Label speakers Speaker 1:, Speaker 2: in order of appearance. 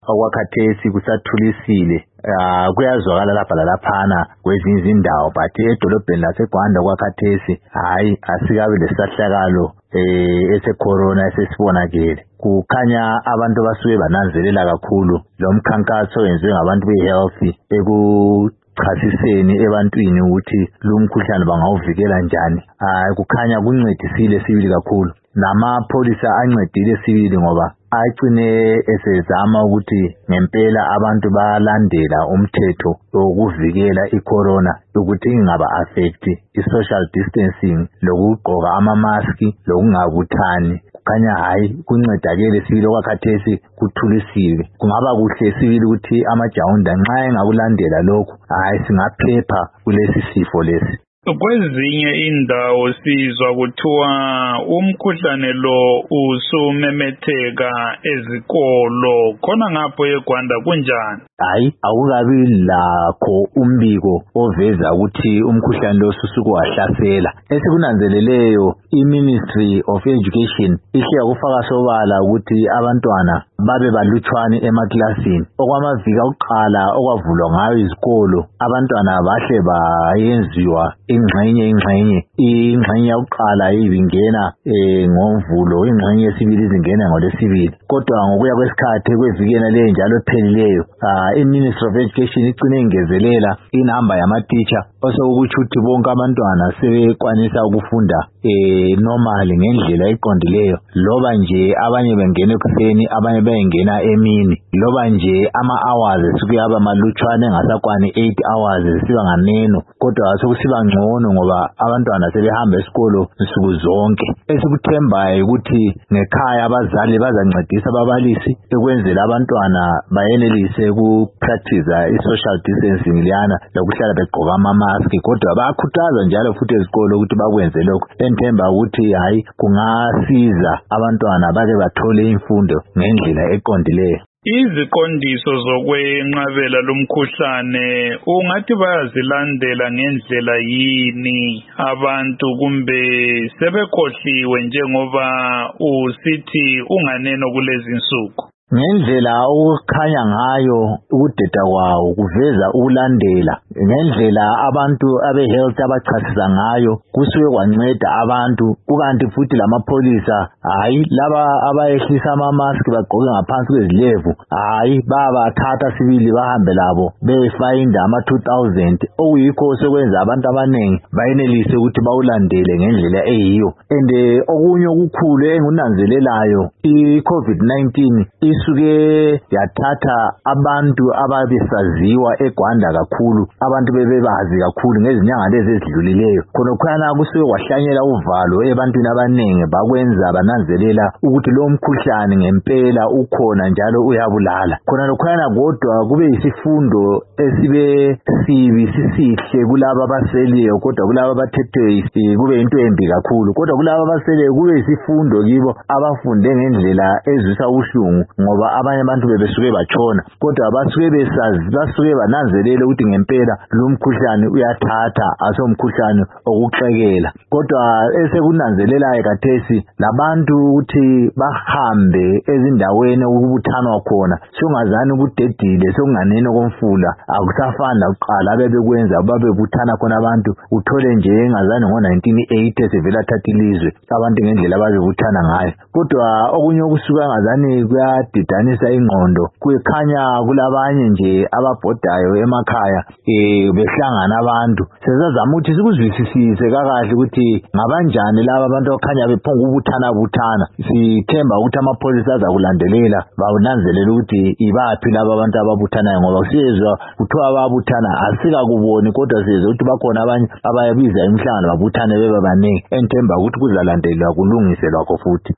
Speaker 1: okwakhathesi kusathulisile kuyazwakala lapha lalaphana kwezinye izindawo but edolobheni laseGwanda kwakhathesi hayi asikabe lesahlakalo ese-corona esesibonakele. Kukhanya abantu basuke bananzelela kakhulu lo mkhankaso owenziwe ngabantu be-health ekuchasiseni ebantwini ukuthi lo mkhuhlane bangawuvikela njani. Kukhanya kuncedisile sibili kakhulu. Namapholisa ancedile sibili ngoba agcine esezama ukuthi ngempela abantu balandela umthetho wokuvikela icorona ukuthi ingaba affect i-social distancing lokugqoka ama-maski lokungabuthani. Kukhanya hayi kuncedakele sibili okwakhathesi kuthulisile. Kungaba kuhle sibili ukuthi amajawunda nxa engakulandela lokhu hayi singaphepha kulesi sifo lesi.
Speaker 2: Kwezinye indawo sizwa kuthiwa umkhuhlane lo usumemetheka ezikolo khona ngapho eGwanda kunjani?
Speaker 1: Hayi awukabi lakho umbiko oveza ukuthi umkhuhlane lo usuke wahlasela. Esikunanzeleleyo iMinistry of Education ihle ukufaka sobala ukuthi abantwana babe balutshwane emaklasini. Okwamaviki akuqala okwavulwa ngayo izikolo abantwana bahle bayenziwa ingxenye yokuqala ibingena ngoMvulo, ingxenye yesibili izingena ngolesibili. Kodwa ngokuya kwesikhathi kwevikena le njalo ephelileyo iMinistry of Education icine ingezelela inamba yama-teacher osokuthi ukuthi bonke abantwana sebekwanisa ukufunda normally ngendlela eqondileyo, loba nje abanye bengena ekuseni abanye bayengena emini, loba nje ama-hours sukuyaba malutshwane engasakwani 8 hours siba nganeno, kodwa sokusiba ngcono ngoba abantwana sebehamba esikolo nsuku zonke. Esikuthembayo ukuthi ngekhaya abazali bazancedisa ababalisi ekwenzela abantwana bayenelise ku-practice i-social distancing liyana lokuhlala begqoka ama-mask, kodwa bayakhuthaza njalo futhi ezikolo ukuthi bakwenze lokho. Enthemba ukuthi hayi kungasiza abantwana bake bathole imfundo ngendlela eqondileyo.
Speaker 2: Iziqondiso zokwenqabela lomkhuhlane ungathi bayazilandela ngendlela yini abantu kumbe sebekhohliwe njengoba usithi unganeno kulezi insuku?
Speaker 1: Ngendlela okukhanya ngayo ukudeda kwawo kuveza ukulandela ngendlela abantu abe-health abachasisa ngayo kusuke kwanceda abantu. Kukanti futhi lamapholisa hayi laba abayehlisa ama-mask bagqoke ngaphansi kwezilevu hayi babathatha sibili bahambe labo befayinda ama-2,000 okuyikho sekwenza abantu abaningi bayenelise ukuthi bawulandele ngendlela eyiyo. And okunye okukhulu engunanzelelayo i-COVID-19 isuke yathatha abantu ababesaziwa eGwanda kakhulu, abantu bebebazi kakhulu ngezinyanga lezi ezidlulileyo. Khona kusuke kwahlanyela uvalo ebantwini abaningi bakwenza bananzelela ukuthi lo mkhuhlane ngempela ukhona njalo uyabulala. Khona kodwa kube yisifundo esibe sibi sisihle kulabo abaseleyo, kodwa kulabo abathethwe kube into embi kakhulu. Kodwa kulabo abaseleyo kube yisifundo kibo abafunde ngendlela ezwisa ubuhlungu ngoba abanye abantu bebesuke batshona, kodwa basuke besazi, basuke bananzelela ukuthi ngempela lo mkhuhlane uyathatha asomkhuhlane okuxekela. Kodwa esekunanzelelayo kathesi labantu ukuthi bahambe ezindaweni ukubuthanwa khona sungazani kudedile sokunganeno komfula akusafani lakuqala abebekwenza babebuthana khona abantu uthole nje engazani ngo-1980 sevela thatha ilizwe abantu ngendlela ababebuthana ngayo. Kodwa okunye okusuka ngazani kuyadidanisa ingqondo kukhanya kulabanye nje ababhodayo emakhaya behlangana abantu sezazama ukuthi sikuzwisisise kakahle ukuthi ngabanjani laba abantu abakhanya bephonga ubuthana. Sithemba ukuthi amapholisa azakulandelela bawunanzelela ukuthi ibaphi laba abantu ababuthanayo ngoba siyezwa kuthiwa babuthana asikakuboni kodwa siyezwa ukuthi bakhona abanye abayabiza imihlangano babuthane bebe baningi. Enthemba ukuthi kuzalandelwa kulungiselwa futhi.